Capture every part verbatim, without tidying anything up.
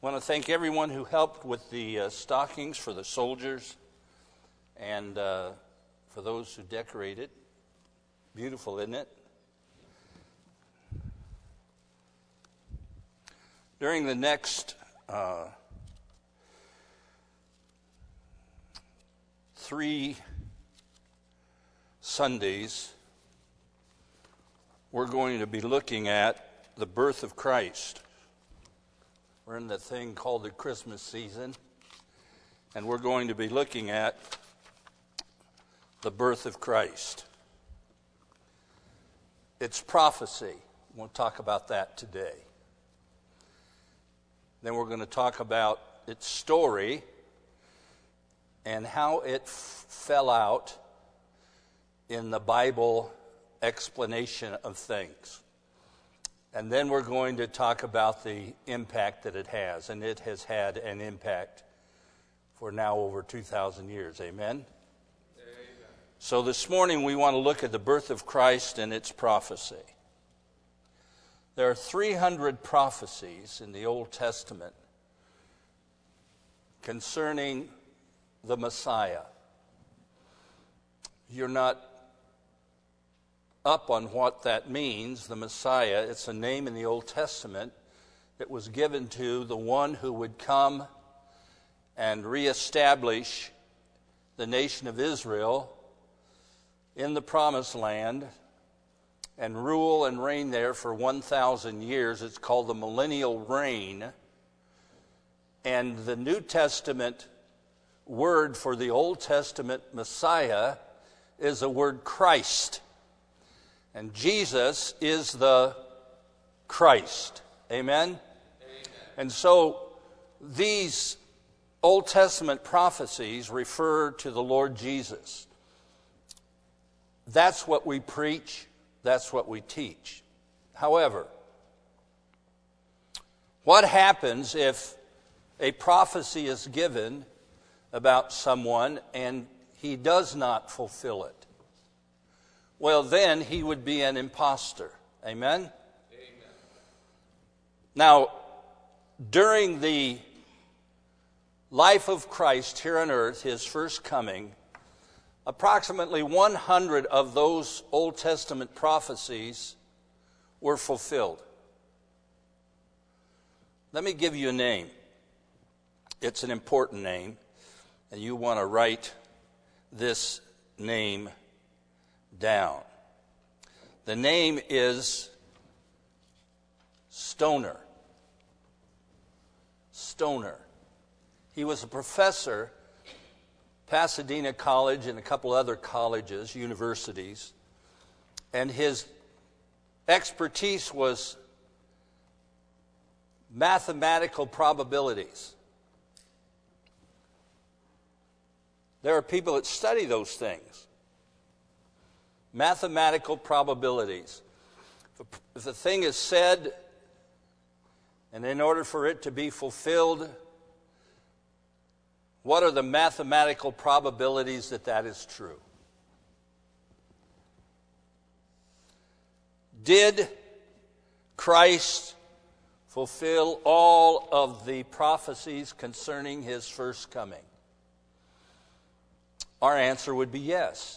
I want to thank everyone who helped with the uh, stockings for the soldiers and uh, for those who decorated. Beautiful, isn't it? During the next uh, three Sundays, we're going to be looking at the birth of Christ. We're in the thing called the Christmas season, and we're going to be looking at the birth of Christ. It's prophecy. We'll talk about that today. Then we're going to talk about its story and how it f- fell out in the Bible explanation of things. And then we're going to talk about the impact that it has, and it has had an impact for now over two thousand years. Amen? Amen. So this morning we want to look at the birth of Christ and its prophecy. There are three hundred prophecies in the Old Testament concerning the Messiah. You're not up on what that means, the Messiah. It's a name in the Old Testament that was given to the one who would come and reestablish the nation of Israel in the Promised Land and rule and reign there for one thousand years. It's called the millennial reign. And the New Testament word for the Old Testament Messiah is the word Christ. And Jesus is the Christ. Amen? Amen? And so these Old Testament prophecies refer to the Lord Jesus. That's what we preach. That's what we teach. However, what happens if a prophecy is given about someone and he does not fulfill it? Well, then he would be an imposter. Amen? Amen. Now, during the life of Christ here on earth, his first coming, approximately one hundred of those Old Testament prophecies were fulfilled. Let me give you a name. It's an important name, and you want to write this name down. The name is Stoner. Stoner. He was a professor, Pasadena College and a couple other colleges, universities, and his expertise was mathematical probabilities. There are people that study those things. Mathematical probabilities. If a thing is said, and in order for it to be fulfilled, what are the mathematical probabilities that that is true? Did Christ fulfill all of the prophecies concerning his first coming? Our answer would be yes.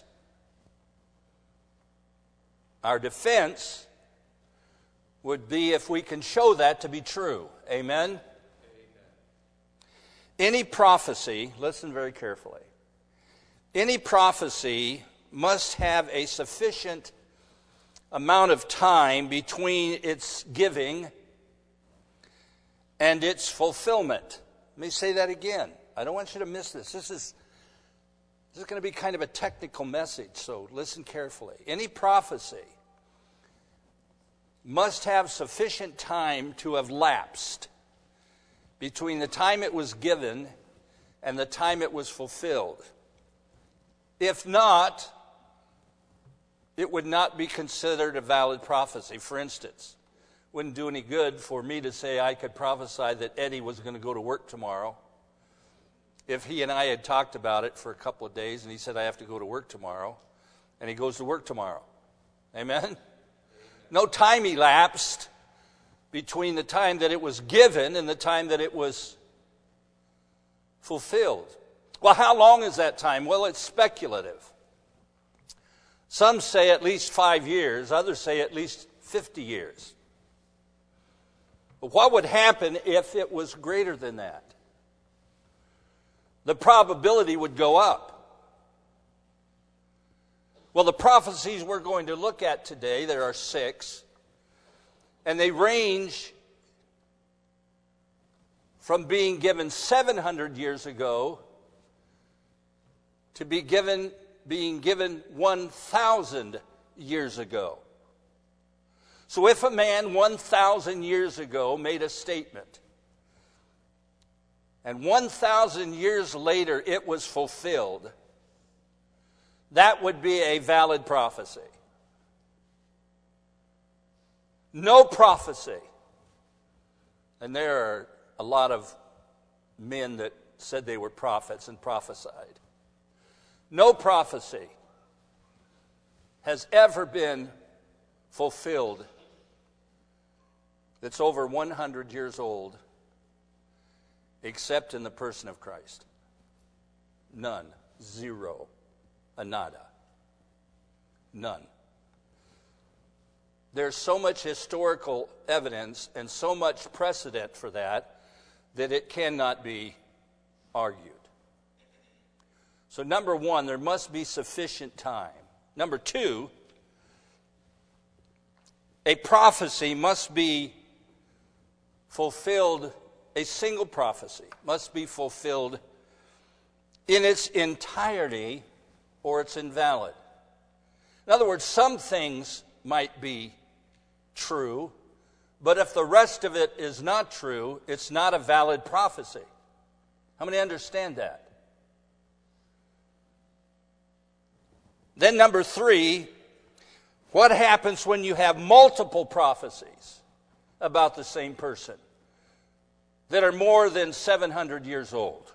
Our defense would be if we can show that to be true. Amen? Amen. Any prophecy, listen very carefully, any prophecy must have a sufficient amount of time between its giving and its fulfillment. Let me say that again. I don't want you to miss this. This is This is going to be kind of a technical message, so listen carefully. Any prophecy must have sufficient time to have lapsed between the time it was given and the time it was fulfilled. If not, it would not be considered a valid prophecy. For instance, it wouldn't do any good for me to say I could prophesy that Eddie was going to go to work tomorrow if he and I had talked about it for a couple of days and he said I have to go to work tomorrow, and he goes to work tomorrow. Amen? Amen. No time elapsed between the time that it was given and the time that it was fulfilled. Well, how long is that time? Well, it's speculative. Some say at least five years, others say at least fifty years. But what would happen if it was greater than that? The probability would go up. Well, the prophecies we're going to look at today, there are six, and they range from being given seven hundred years ago to be given, being given one thousand years ago. So if a man one thousand years ago made a statement, and one thousand years later it was fulfilled, that would be a valid prophecy. No prophecy, and there are a lot of men that said they were prophets and prophesied. No prophecy has ever been fulfilled that's over one hundred years old, except in the person of Christ. None. Zero. A nada. None. There's so much historical evidence and so much precedent for that that it cannot be argued. So number one, there must be sufficient time. Number two, a prophecy must be fulfilled, a single prophecy must be fulfilled in its entirety or it's invalid. In other words, some things might be true, but if the rest of it is not true, it's not a valid prophecy. How many understand that? Then number three, what happens when you have multiple prophecies about the same person that are more than seven hundred years old?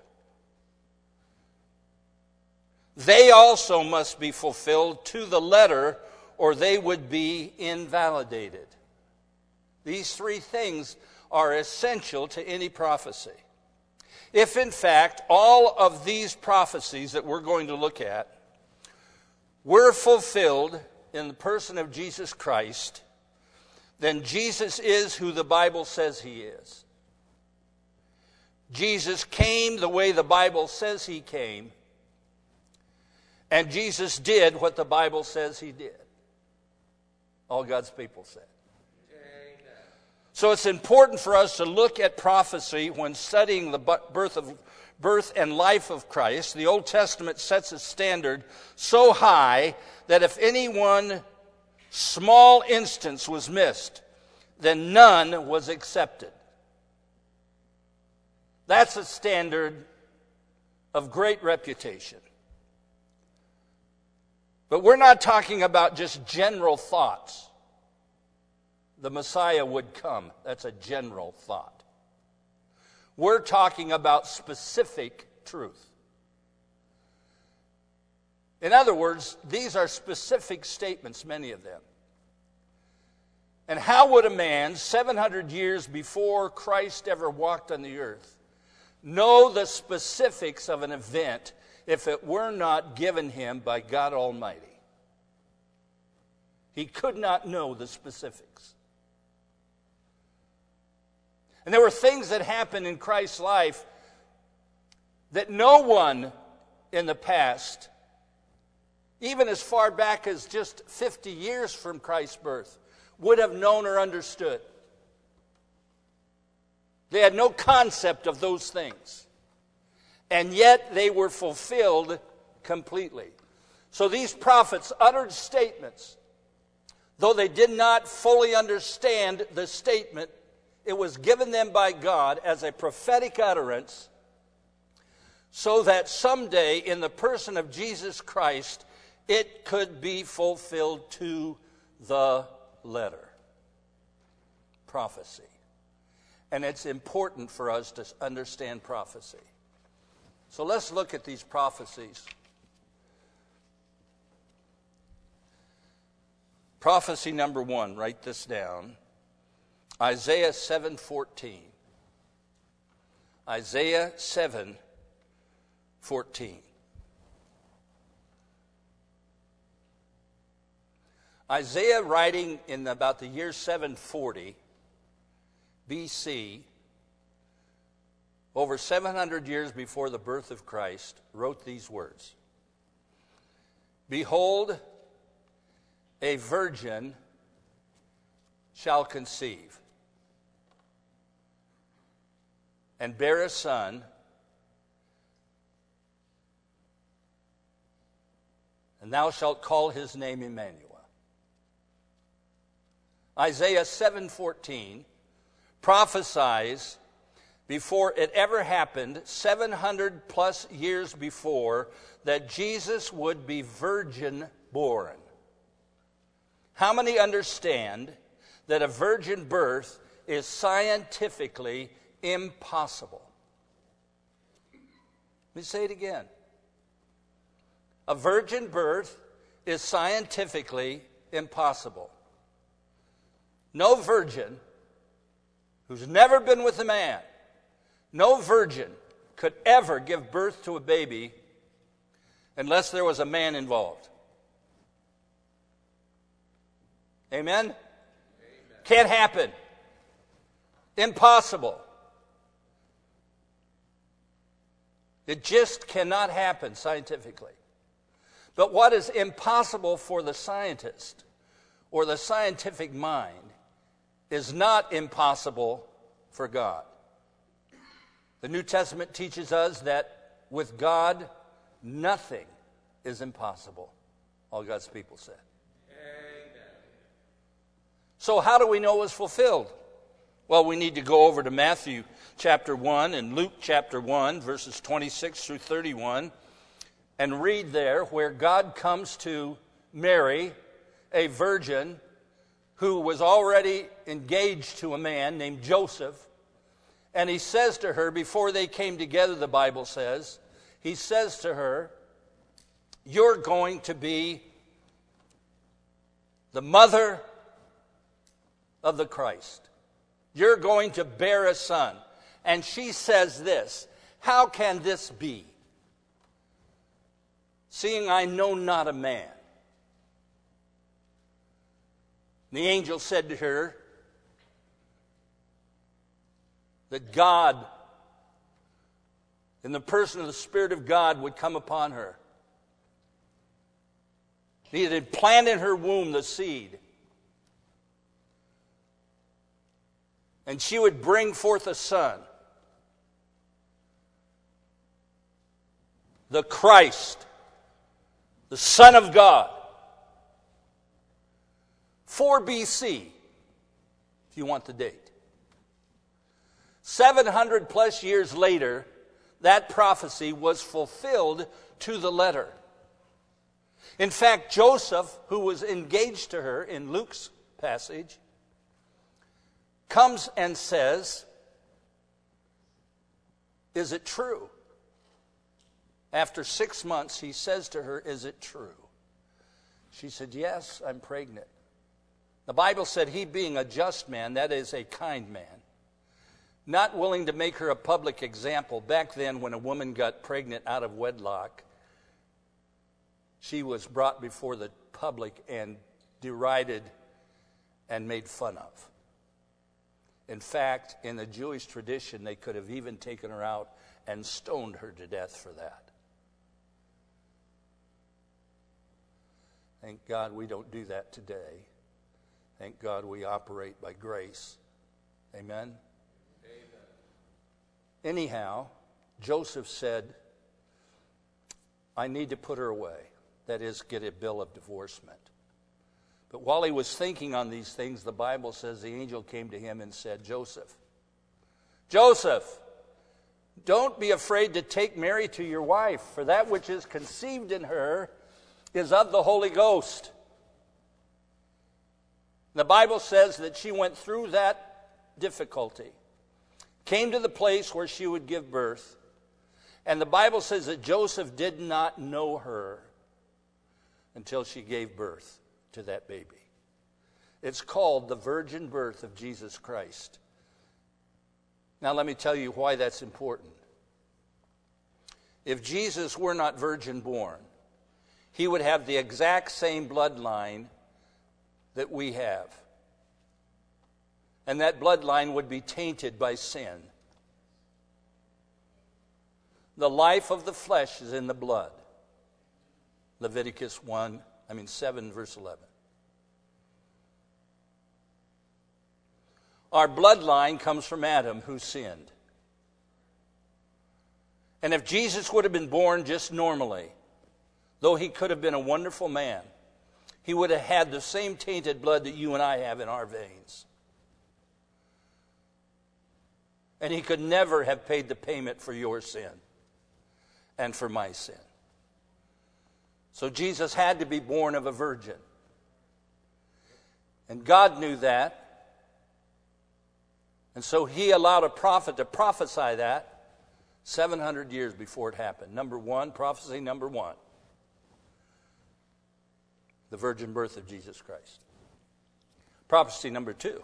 They also must be fulfilled to the letter, or they would be invalidated. These three things are essential to any prophecy. If, in fact, all of these prophecies that we're going to look at were fulfilled in the person of Jesus Christ, then Jesus is who the Bible says he is. Jesus came the way the Bible says he came, and Jesus did what the Bible says he did. All God's people said. Amen. So it's important for us to look at prophecy when studying the birth of birth and life of Christ. The Old Testament sets a standard so high that if any one small instance was missed, then none was accepted. That's a standard of great reputation. But we're not talking about just general thoughts. The Messiah would come. That's a general thought. We're talking about specific truth. In other words, these are specific statements, many of them. And how would a man, seven hundred years before Christ ever walked on the earth, know the specifics of an event if it were not given him by God Almighty? He could not know the specifics. And there were things that happened in Christ's life that no one in the past, even as far back as just fifty years from Christ's birth, would have known or understood. They had no concept of those things. And yet they were fulfilled completely. So these prophets uttered statements. Though they did not fully understand the statement, it was given them by God as a prophetic utterance so that someday in the person of Jesus Christ, it could be fulfilled to the letter. Prophecy. And it's important for us to understand prophecy. So let's look at these prophecies. Prophecy number one, write this down. Isaiah seven fourteen. Isaiah seven fourteen. Isaiah, writing in about the year seven forty B C, over seven hundred years before the birth of Christ, wrote these words. Behold, a virgin shall conceive and bear a son, and thou shalt call his name Emmanuel. Isaiah seven fourteen prophesies, before it ever happened, seven hundred plus years before, that Jesus would be virgin born. How many understand that a virgin birth is scientifically impossible? Let me say it again. A virgin birth is scientifically impossible. No virgin who's never been with a man, no virgin could ever give birth to a baby unless there was a man involved. Amen? Amen. Can't happen. Impossible. It just cannot happen scientifically. But what is impossible for the scientist or the scientific mind is not impossible for God. The New Testament teaches us that with God, nothing is impossible. All God's people said. Amen. So how do we know it was fulfilled? Well, we need to go over to Matthew chapter one and Luke chapter one, verses twenty-six through thirty-one, and read there where God comes to Mary, a virgin who was already engaged to a man named Joseph. And he says to her, before they came together, the Bible says, he says to her, you're going to be the mother of the Christ. You're going to bear a son. And she says this, how can this be, seeing I know not a man? The angel said to her that God, in the person of the Spirit of God, would come upon her. He had implanted in her womb the seed. And she would bring forth a son. The Christ, the Son of God. four B C, if you want the date. seven hundred plus years later, that prophecy was fulfilled to the letter. In fact, Joseph, who was engaged to her in Luke's passage, comes and says, is it true? After six months, he says to her, is it true? She said, yes, I'm pregnant. The Bible said he, being a just man, that is a kind man, not willing to make her a public example. Back then, when a woman got pregnant out of wedlock, she was brought before the public and derided and made fun of. In fact, in the Jewish tradition, they could have even taken her out and stoned her to death for that. Thank God we don't do that today. Thank God we operate by grace. Amen? Amen. Anyhow, Joseph said, I need to put her away. That is, get a bill of divorcement. But while he was thinking on these things, the Bible says the angel came to him and said, Joseph, Joseph, don't be afraid to take Mary to your wife, for that which is conceived in her is of the Holy Ghost. The Bible says that she went through that difficulty, came to the place where she would give birth, and the Bible says that Joseph did not know her until she gave birth to that baby. It's called the virgin birth of Jesus Christ. Now let me tell you why that's important. If Jesus were not virgin born, he would have the exact same bloodline that we have. And that bloodline would be tainted by sin. The life of the flesh is in the blood. Leviticus one, I mean seven, verse eleven. Our bloodline comes from Adam, who sinned. And if Jesus would have been born just normally, though he could have been a wonderful man, he would have had the same tainted blood that you and I have in our veins. And he could never have paid the payment for your sin and for my sin. So Jesus had to be born of a virgin. And God knew that. And so he allowed a prophet to prophesy that seven hundred years before it happened. Number one, prophecy number one. The virgin birth of Jesus Christ. Prophecy number two.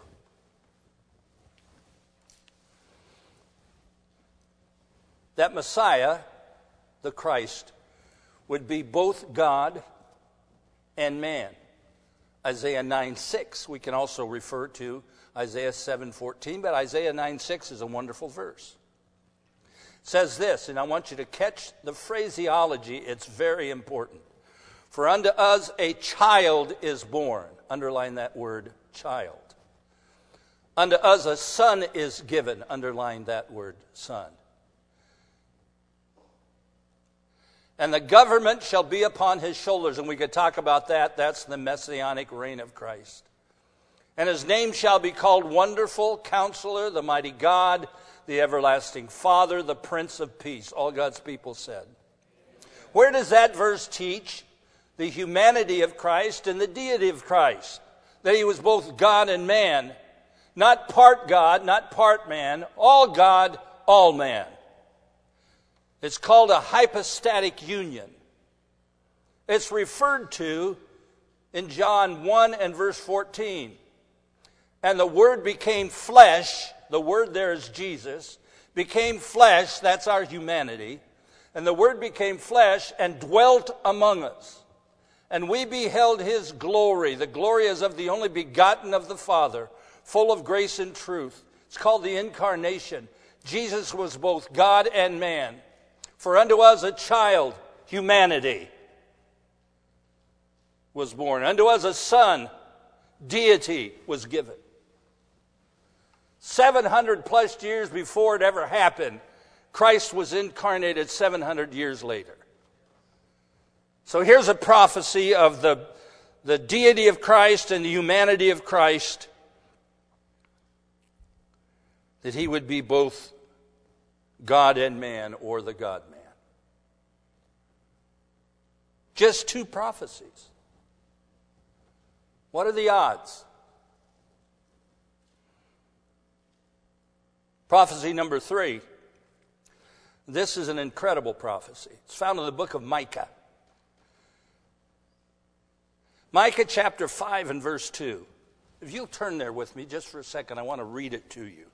That Messiah, the Christ, would be both God and man. Isaiah nine six, we can also refer to Isaiah seven fourteen, but Isaiah nine six is a wonderful verse. It says this, and I want you to catch the phraseology, it's very important. For unto us a child is born. Underline that word, child. Unto us a son is given. Underline that word, son. And the government shall be upon his shoulders. And we could talk about that. That's the messianic reign of Christ. And his name shall be called Wonderful Counselor, the Mighty God, the Everlasting Father, the Prince of Peace. All God's people said. Where does that verse teach the humanity of Christ and the deity of Christ? That he was both God and man. Not part God, not part man. All God, all man. It's called a hypostatic union. It's referred to in John one and verse fourteen. And the Word became flesh, the Word there is Jesus, became flesh, that's our humanity, and the Word became flesh and dwelt among us. And we beheld his glory. The glory is of the only begotten of the Father, full of grace and truth. It's called the incarnation. Jesus was both God and man. For unto us a child, humanity, was born. Unto us a son, deity, was given. seven hundred plus years before it ever happened, Christ was incarnated seven hundred years later. So here's a prophecy of the, the deity of Christ and the humanity of Christ, that he would be both God and man, or the God-man. Just two prophecies. What are the odds? Prophecy number three. This is an incredible prophecy. It's found in the book of Micah. Micah chapter five and verse two. If you'll turn there with me just for a second, I want to read it to you.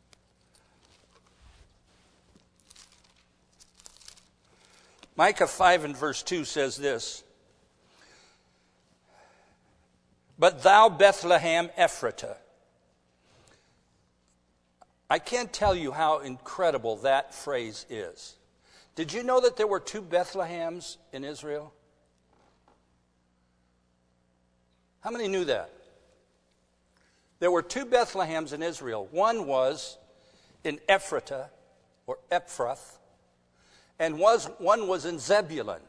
Micah five and verse two says this. But thou, Bethlehem Ephratah. I can't tell you how incredible that phrase is. Did you know that there were two Bethlehems in Israel? How many knew that? There were two Bethlehems in Israel. One was in Ephratah, or Ephrath, and was one was in Zebulun.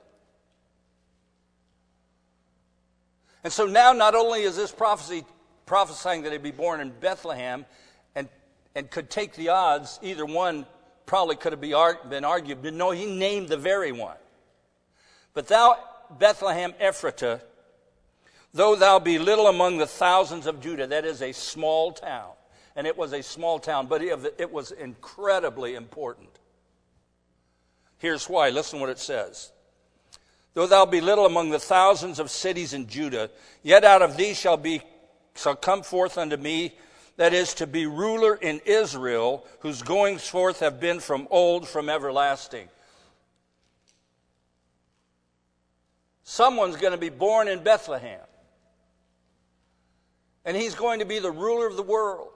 And so now not only is this prophecy prophesying that he'd be born in Bethlehem and, and could take the odds, either one probably could have been argued, but no, he named the very one. But thou, Bethlehem Ephratah, though thou be little among the thousands of Judah, that is a small town. And it was a small town, but it was incredibly important. Here's why. Listen what it says. Though thou be little among the thousands of cities in Judah, yet out of thee shall be shall come forth unto me, that is, to be ruler in Israel, whose goings forth have been from old, from everlasting. Someone's going to be born in Bethlehem. And he's going to be the ruler of the world.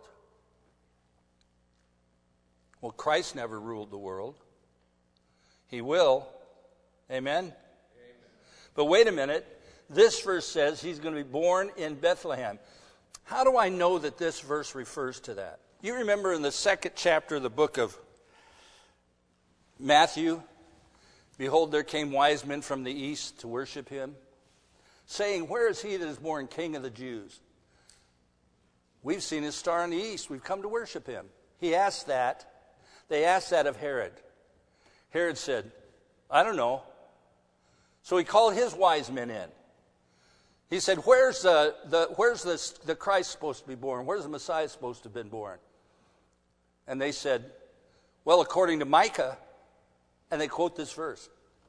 Well, Christ never ruled the world. He will. Amen? Amen? But wait a minute. This verse says he's going to be born in Bethlehem. How do I know that this verse refers to that? You remember in the second chapter of the book of Matthew, behold, there came wise men from the east to worship him, saying, where is he that is born King of the Jews? We've seen his star in the east. We've come to worship him. He asked that. They asked that of Herod. Herod said, I don't know. So he called his wise men in. He said, where's, uh, the, where's the, the Christ supposed to be born? Where's the Messiah supposed to have been born? And they said, well, according to Micah, and they quote this verse.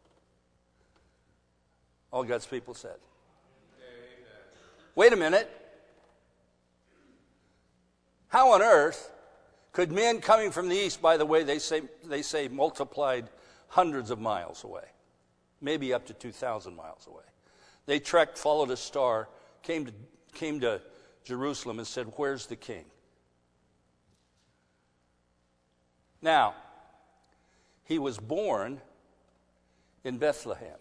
All God's people said. Amen. Wait a minute. How on earth could men coming from the east, by the way, they say, they say multiplied hundreds of miles away, maybe up to two thousand miles away. They trekked, followed a star, came to, came to Jerusalem and said, where's the king? Now, he was born in Bethlehem.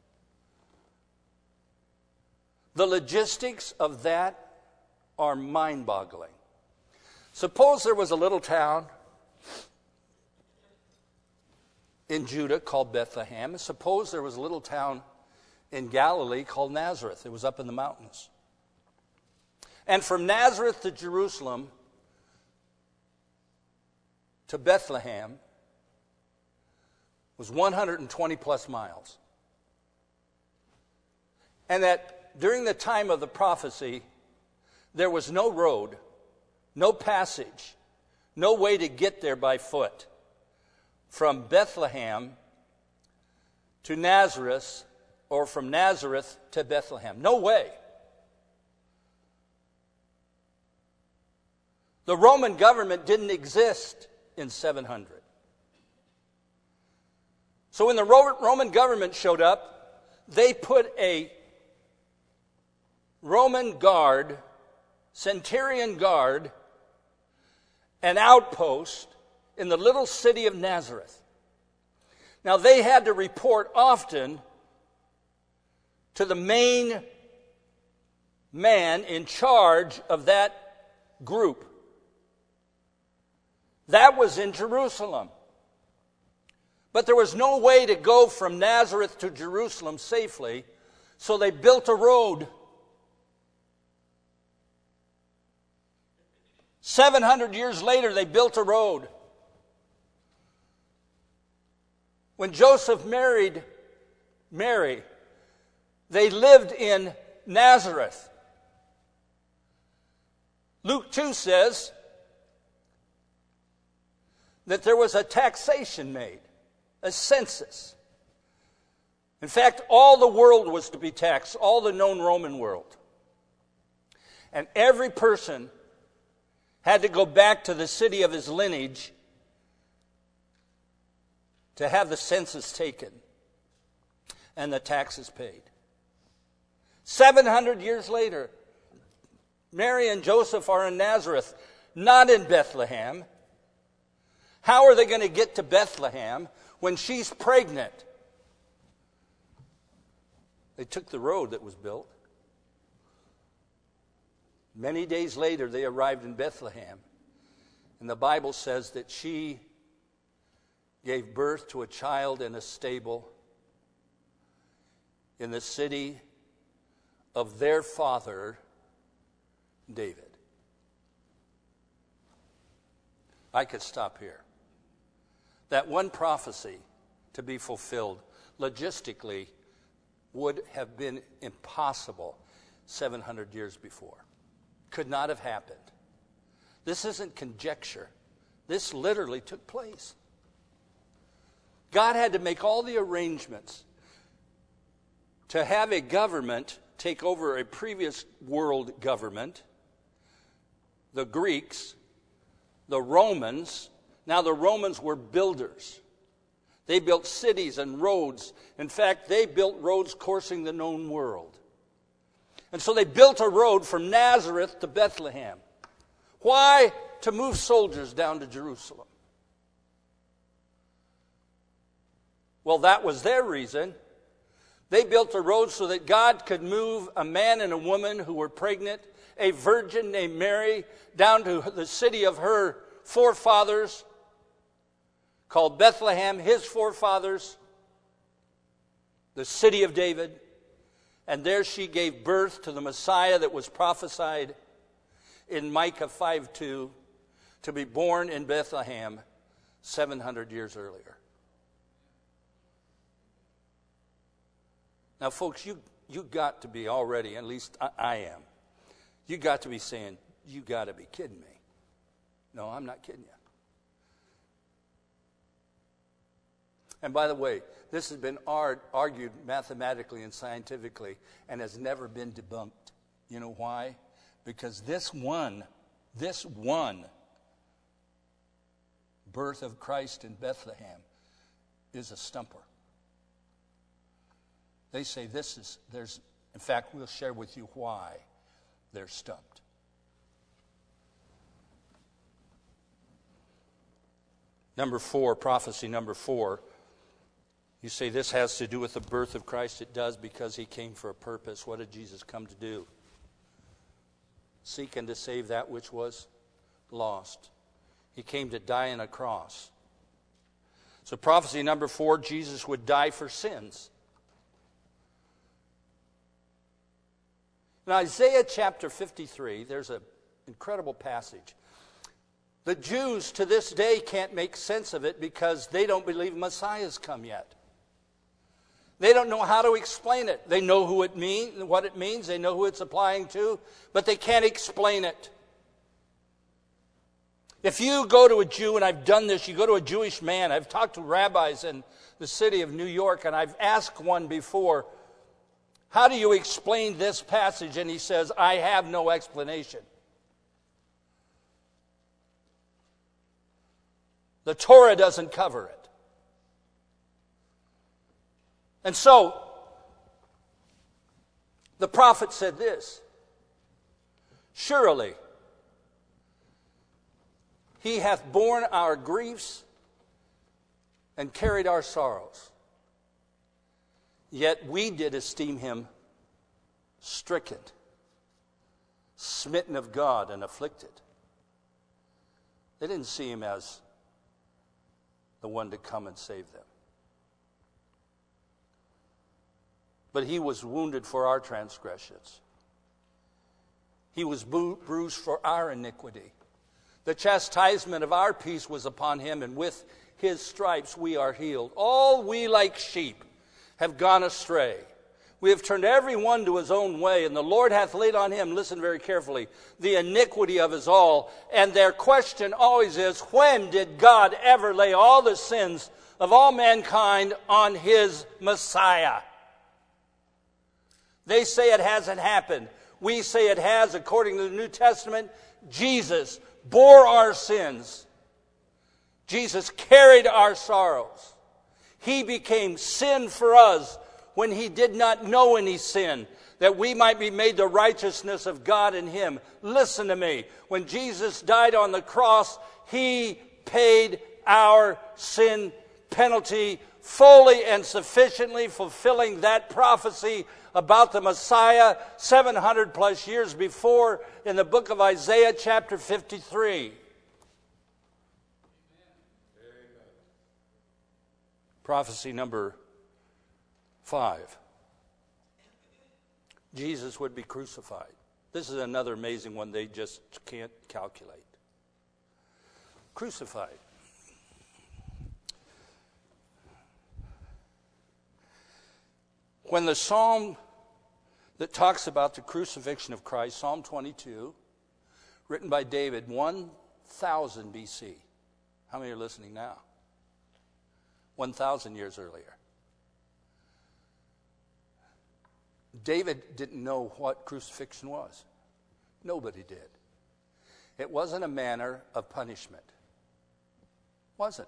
The logistics of that are mind-boggling. Suppose there was a little town in Judah called Bethlehem. Suppose there was a little town in Galilee called Nazareth. It was up in the mountains. And from Nazareth to Jerusalem to Bethlehem was one hundred twenty plus miles. And that during the time of the prophecy, there was no road, no passage, no way to get there by foot from Bethlehem to Nazareth, or from Nazareth to Bethlehem. No way. The Roman government didn't exist in seven hundred. So when the Roman government showed up, they put a Roman guard, centurion guard, an outpost in the little city of Nazareth. Now they had to report often to the main man in charge of that group. That was in Jerusalem. But there was no way to go from Nazareth to Jerusalem safely, so they built a road. Seven hundred years later, they built a road. When Joseph married Mary, they lived in Nazareth. Luke two says that there was a taxation made, a census. In fact, all the world was to be taxed, all the known Roman world. And every person had to go back to the city of his lineage to have the census taken and the taxes paid. Seven hundred years later, Mary and Joseph are in Nazareth, not in Bethlehem. How are they going to get to Bethlehem when she's pregnant? They took the road that was built. Many days later, they arrived in Bethlehem. And the Bible says that she gave birth to a child in a stable in the city of their father, David. I could stop here. That one prophecy to be fulfilled logistically would have been impossible seven hundred years before. Could not have happened. This isn't conjecture. This literally took place. God had to make all the arrangements to have a government take over a previous world government the Greeks, the Romans. Now the Romans were builders. They built cities and roads. In fact, they built roads coursing the known world. And so they built a road from Nazareth to Bethlehem. Why? To move soldiers down to Jerusalem. Well, that was their reason. They built a road so that God could move a man and a woman who were pregnant, a virgin named Mary, down to the city of her forefathers, called Bethlehem, his forefathers, the city of David. And there she gave birth to the Messiah that was prophesied in Micah five two to be born in Bethlehem seven hundred years earlier. Now, folks, you you got to be already, at least I, I am, you got to be saying, you got to be kidding me. No, I'm not kidding you. And by the way, this has been argued mathematically and scientifically and has never been debunked. You know why? Because this one, this one birth of Christ in Bethlehem is a stumper. They say this is, there's, in fact, we'll share with you why they're stumped. Number four, prophecy number four. You say this has to do with the birth of Christ. It does, because he came for a purpose. What did Jesus come to do? Seek and to save that which was lost. He came to die on a cross. So prophecy number four, Jesus would die for sins. In Isaiah chapter fifty-three, there's an incredible passage. The Jews to this day can't make sense of it because they don't believe Messiah's come yet. They don't know how to explain it. They know who it means, what it means. They know who it's applying to, but they can't explain it. If you go to a Jew, and I've done this, you go to a Jewish man. I've talked to rabbis in the city of New York, and I've asked one before, how do you explain this passage? And he says, I have no explanation. The Torah doesn't cover it. And so, the prophet said this, surely he hath borne our griefs and carried our sorrows. Yet we did esteem him stricken, smitten of God, and afflicted. They didn't see him as the one to come and save them. But he was wounded for our transgressions. He was bruised for our iniquity. The chastisement of our peace was upon him, and with his stripes we are healed. All we like sheep have gone astray. We have turned every one to his own way, and the Lord hath laid on him, listen very carefully, the iniquity of us all. And their question always is, when did God ever lay all the sins of all mankind on his Messiah? They say it hasn't happened. We say it has. According to the New Testament, Jesus bore our sins. Jesus carried our sorrows. He became sin for us when he did not know any sin, that we might be made the righteousness of God in him. Listen to me. When Jesus died on the cross, he paid our sin penalty fully and sufficiently, fulfilling that prophecy about the Messiah seven hundred plus years before in the book of Isaiah chapter fifty-three. Amen. Prophecy number five. Jesus would be crucified. This is another amazing one they just can't calculate. Crucified. When the psalm that talks about the crucifixion of Christ, Psalm twenty-two, written by David, one thousand B C. How many are listening now? one thousand years earlier. David didn't know what crucifixion was. Nobody did. It wasn't a manner of punishment. Wasn't.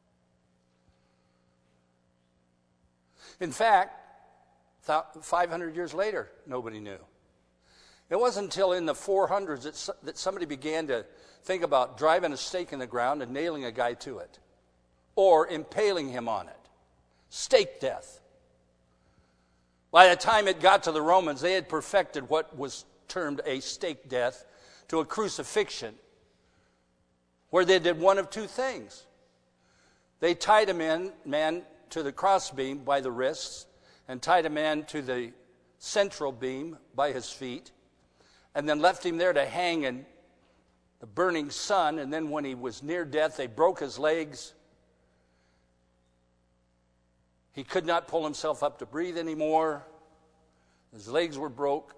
In fact, five hundred years later, nobody knew. It wasn't until in the four hundreds that, that somebody began to think about driving a stake in the ground and nailing a guy to it, or impaling him on it. Stake death. By the time it got to the Romans, they had perfected what was termed a stake death to a crucifixion, where they did one of two things. They tied a man, man to the crossbeam by the wrists, and tied a man to the central beam by his feet, and then left him there to hang in the burning sun. And then when he was near death, they broke his legs. He could not pull himself up to breathe anymore. His legs were broke.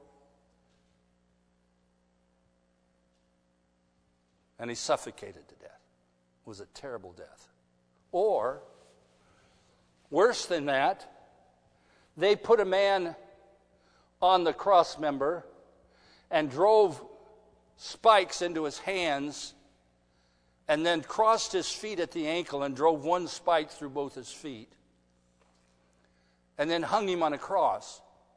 And he suffocated to death. It was a terrible death. Or, worse than that, they put a man on the cross member and drove spikes into his hands and then crossed his feet at the ankle and drove one spike through both his feet and then hung him on a cross,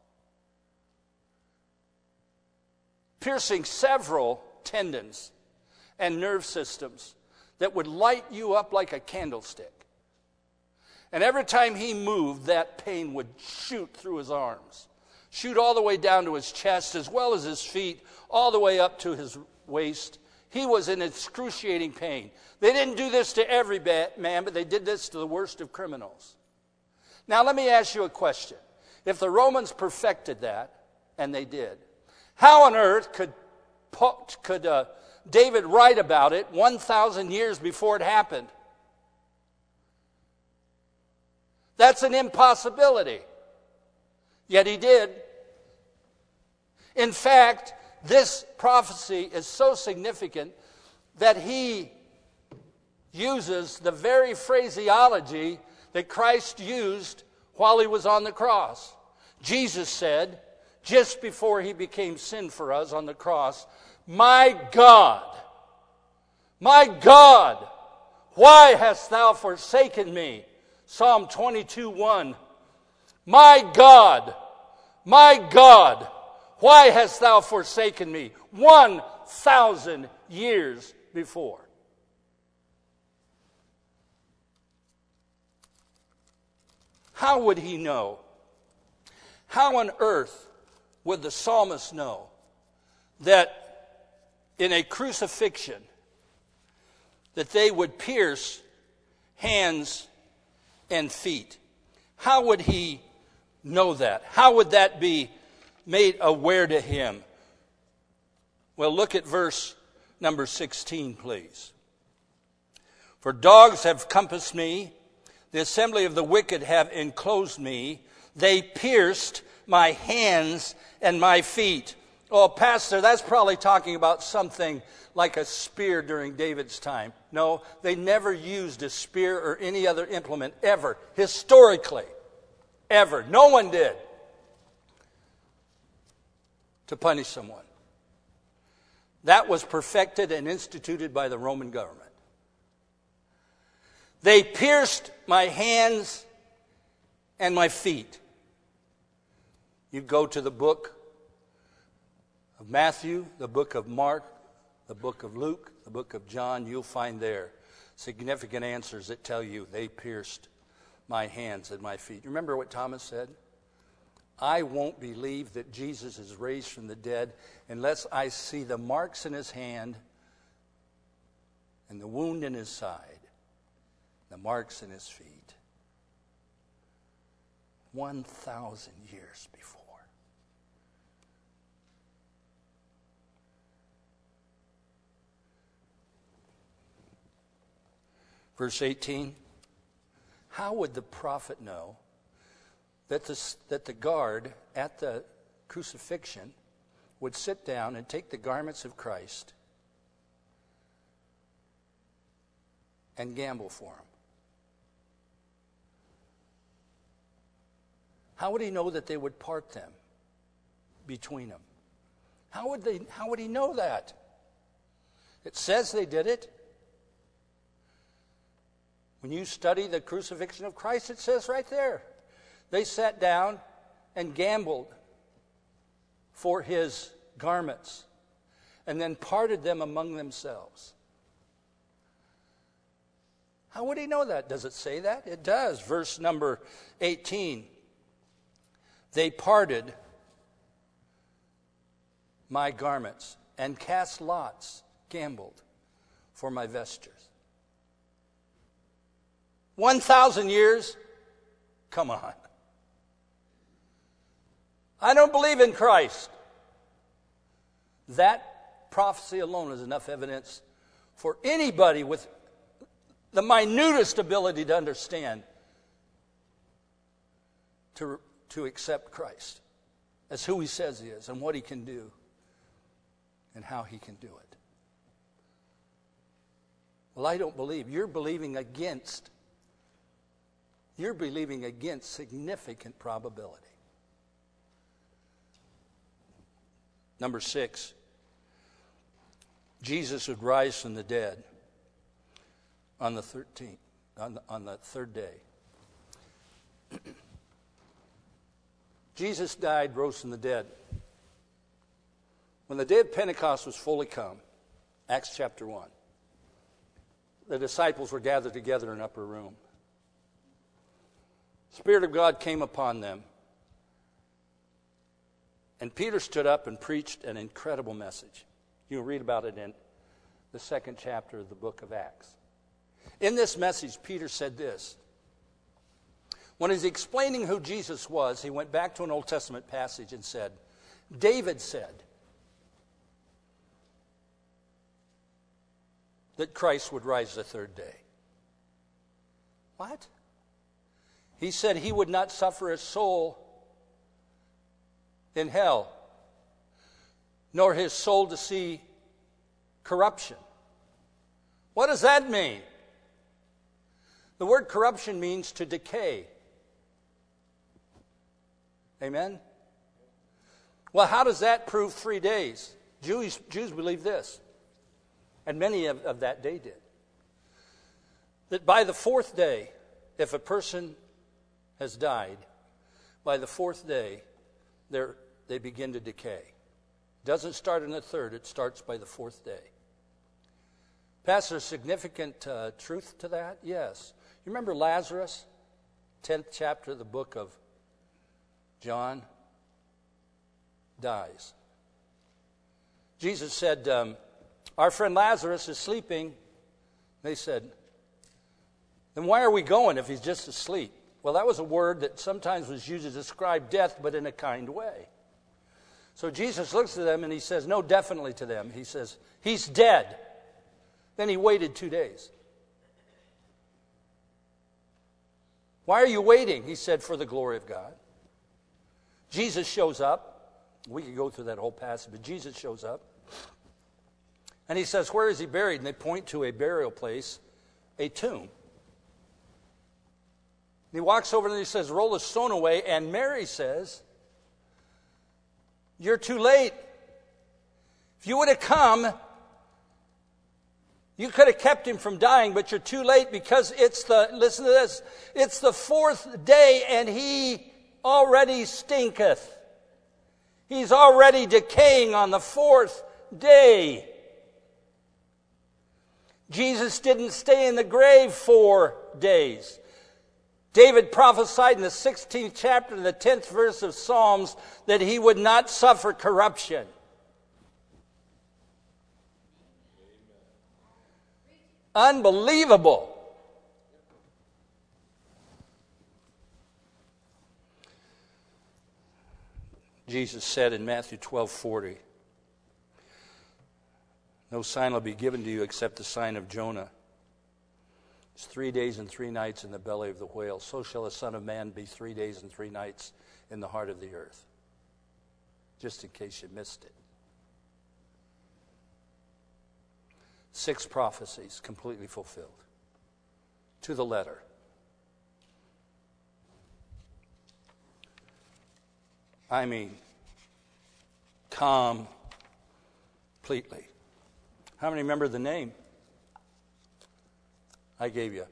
piercing several tendons and nerve systems that would light you up like a candlestick. And every time he moved, that pain would shoot through his arms, shoot all the way down to his chest, as well as his feet, all the way up to his waist. He was in excruciating pain. They didn't do this to every man, but they did this to the worst of criminals. Now, let me ask you a question. If the Romans perfected that, and they did, how on earth could, could uh, David write about it one thousand years before it happened? That's an impossibility. Yet he did. In fact, this prophecy is so significant that he uses the very phraseology that Christ used while he was on the cross. Jesus said, just before he became sin for us on the cross, "My God, my God, why hast thou forsaken me?" Psalm twenty-two one. "My God, my God, why hast thou forsaken me?" One thousand years before. How would he know? How on earth would the psalmist know that in a crucifixion that they would pierce hands and feet? How would he know that? How would that be made aware to him? Well, look at verse number sixteen, please. "For dogs have compassed me, the assembly of the wicked have enclosed me. They pierced my hands and my feet." Oh, Pastor, that's probably talking about something like a spear during David's time. No, they never used a spear or any other implement ever, historically, ever. No one did, to punish someone. That was perfected and instituted by the Roman government. "They pierced my hands and my feet." You go to the book of Matthew, the book of Mark, the book of Luke, the book of John, you'll find there significant answers that tell you they pierced my hands and my feet. Remember what Thomas said? "I won't believe that Jesus is raised from the dead unless I see the marks in his hand and the wound in his side, the marks in his feet." One thousand years before. Verse eighteen, how would the prophet know that the, that the guard at the crucifixion would sit down and take the garments of Christ and gamble for him? How would he know that they would part them between them? How would they? How would he know that? It says they did it. When you study the crucifixion of Christ, it says right there. They sat down and gambled for his garments and then parted them among themselves. How would he know that? Does it say that? It does. Verse number eighteen. They parted my garments and cast lots, gambled for my vestures. One thousand years? Come on. I don't believe in Christ. That prophecy alone is enough evidence for anybody with the minutest ability to understand to, to accept Christ as who he says he is and what he can do and how he can do it. Well, I don't believe. You're believing against. You're believing against significant probability. Number six, Jesus would rise from the dead on the thirteenth, on the, on the third day. Jesus died, rose from the dead. When the day of Pentecost was fully come, Acts chapter one, the disciples were gathered together in an upper room. The Spirit of God came upon them. And Peter stood up and preached an incredible message. You can read about it in the second chapter of the book of Acts. In this message, Peter said this. When he's explaining who Jesus was, he went back to an Old Testament passage and said, David said that Christ would rise the third day. What? He said he would not suffer a soul in hell, nor his soul to see corruption. What does that mean? The word corruption means to decay. Amen? Well, how does that prove three days? Jews, Jews believe this, and many of, of that day did. That by the fourth day, if a person has died, by the fourth day, they're they begin to decay. It doesn't start in the third, it starts by the fourth day. Pastor, significant uh, truth to that? Yes. You remember Lazarus? tenth chapter of the book of John. Dies. Jesus said, um, our friend Lazarus is sleeping. They said, then why are we going if he's just asleep? Well, that was a word that sometimes was used to describe death, but in a kind way. So Jesus looks at them and he says, no, definitely to them. He says, he's dead. Then he waited two days. Why are you waiting? He said, for the glory of God. Jesus shows up. We could go through that whole passage, but Jesus shows up. And he says, where is he buried? And they point to a burial place, a tomb. He walks over and he says, roll the stone away. And Mary says, you're too late. If you would have come, you could have kept him from dying, but you're too late because it's the, listen to this, it's the fourth day and he already stinketh. He's already decaying on the fourth day. Jesus didn't stay in the grave four days. David prophesied in the sixteenth chapter, the tenth verse of Psalms, that he would not suffer corruption. Amen. Unbelievable. Jesus said in Matthew twelve forty, no sign will be given to you except the sign of Jonah. It's three days and three nights in the belly of the whale. So shall the Son of Man be three days and three nights in the heart of the earth. Just in case you missed it. Six prophecies completely fulfilled. To the letter. I mean, completely. How many remember the name I gave you?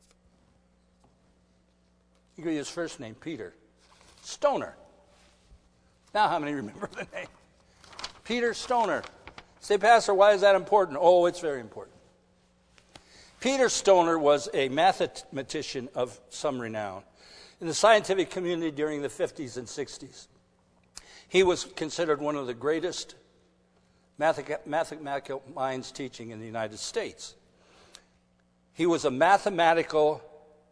He gave you his first name, Peter. Stoner. Now how many remember the name? Peter Stoner. Say, Pastor, why is that important? Oh, it's very important. Peter Stoner was a mathematician of some renown in the scientific community during the fifties and sixties. He was considered one of the greatest mathematical minds teaching in the United States. He was a mathematical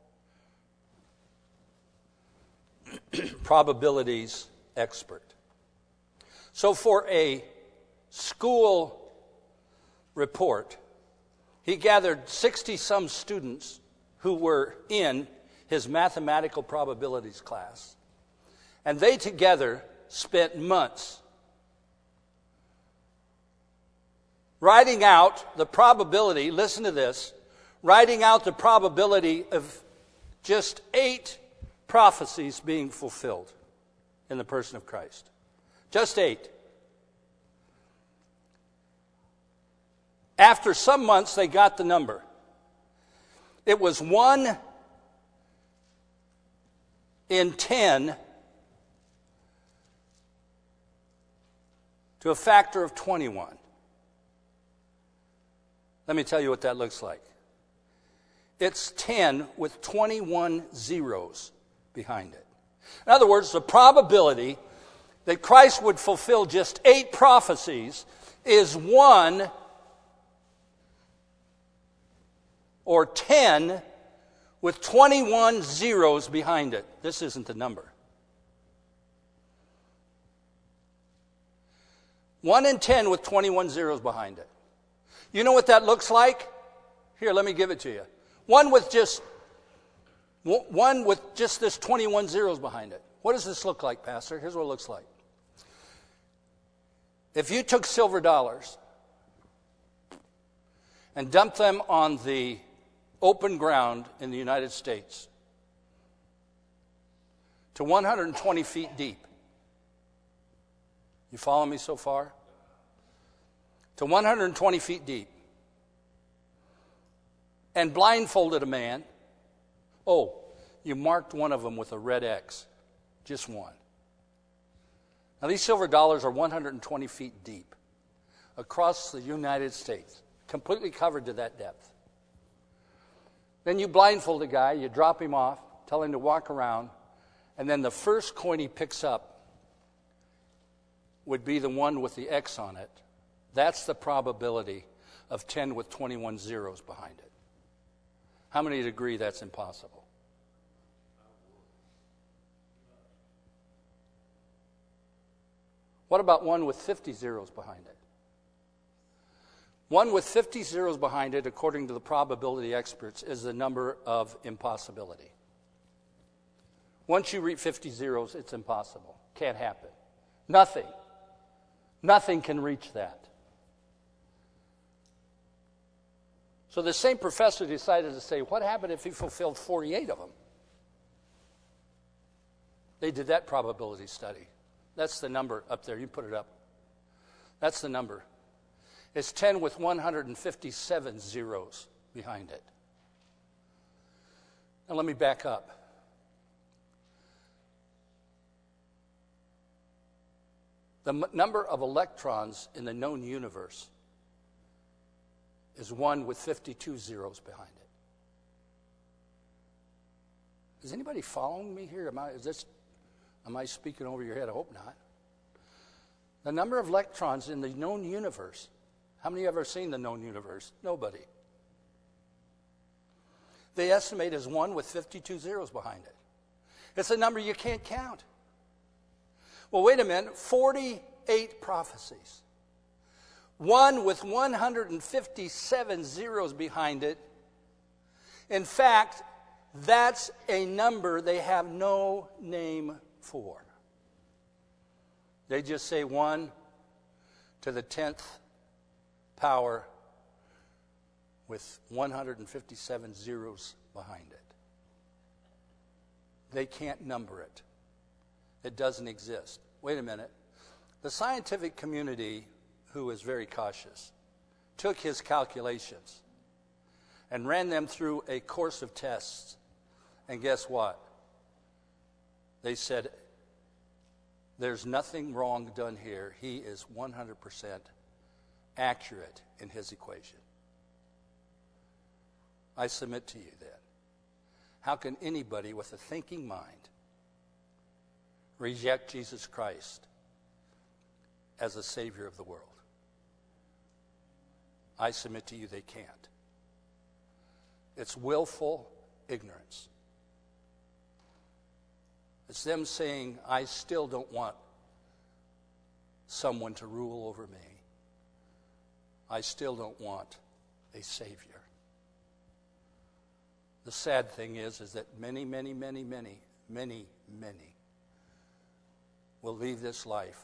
probabilities expert. So for a school report, he gathered sixty-some students who were in his mathematical probabilities class. And they together spent months writing out the probability, listen to this, writing out the probability of just eight prophecies being fulfilled in the person of Christ. Just eight. After some months, they got the number. It was one in ten to a factor of twenty-one. Let me tell you what that looks like. It's ten with twenty-one zeros behind it. In other words, the probability that Christ would fulfill just eight prophecies is one or ten with twenty-one zeros behind it. This isn't the number. one in ten with twenty-one zeros behind it. You know what that looks like? Here, let me give it to you. One with just one with just this twenty-one zeros behind it. What does this look like, Pastor? Here's what it looks like. If you took silver dollars and dumped them on the open ground in the United States to one hundred twenty feet deep. You follow me so far? To one hundred twenty feet deep. And blindfolded a man. Oh, you marked one of them with a red X. Just one. Now these silver dollars are one hundred twenty feet deep across the United States, completely covered to that depth. Then you blindfold a guy, you drop him off, tell him to walk around, and then the first coin he picks up would be the one with the X on it. That's the probability of ten with twenty-one zeros behind it. How many would agree that's impossible? What about one with fifty zeros behind it? One with fifty zeros behind it, according to the probability experts, is the number of impossibility. Once you reach fifty zeros, it's impossible. Can't happen. Nothing. Nothing can reach that. So the same professor decided to say, what happened if he fulfilled forty-eight of them? They did that probability study. That's the number up there. You put it up. That's the number. It's ten with one hundred fifty-seven zeros behind it. Now let me back up. The m- number of electrons in the known universe is one with fifty-two zeros behind it. Is anybody following me here? Am I, is this, am I speaking over your head? I hope not. The number of electrons in the known universe. How many have ever seen the known universe? Nobody. They estimate as one with fifty-two zeros behind it. It's a number you can't count. Well, wait a minute. forty-eight prophecies. One with one hundred fifty-seven zeros behind it. In fact, that's a number they have no name for. They just say one to the tenth power with one hundred fifty-seven zeros behind it. They can't number it. It doesn't exist. Wait a minute. The scientific community, who is very cautious, took his calculations and ran them through a course of tests. And guess what? They said, there's nothing wrong done here. He is one hundred percent accurate in his equation. I submit to you then, how can anybody with a thinking mind reject Jesus Christ as the Savior of the world? I submit to you they can't. It's willful ignorance. It's them saying, I still don't want someone to rule over me. I still don't want a Savior. The sad thing is, is that many, many, many, many, many, many will leave this life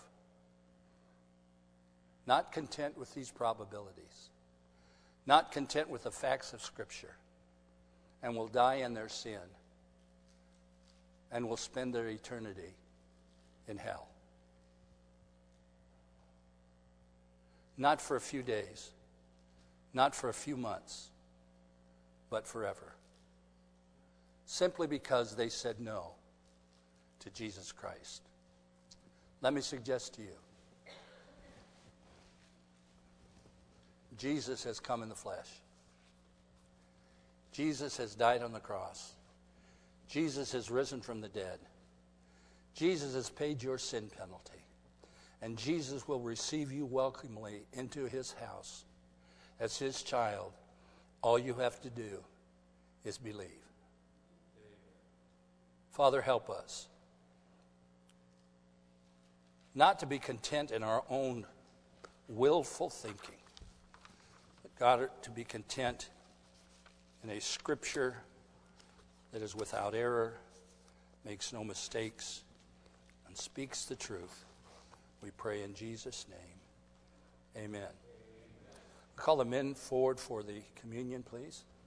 not content with these probabilities, not content with the facts of Scripture, and will die in their sin and will spend their eternity in hell. Not for a few days, not for a few months, but forever. Simply because they said no to Jesus Christ. Let me suggest to you, Jesus has come in the flesh. Jesus has died on the cross. Jesus has risen from the dead. Jesus has paid your sin penalty. And Jesus will receive you welcomely into his house as his child. All you have to do is believe. Father, help us not to be content in our own willful thinking, but God, to be content in a Scripture that is without error, makes no mistakes, and speaks the truth. We pray in Jesus' name. Amen. Amen. Call the men forward for the communion, please.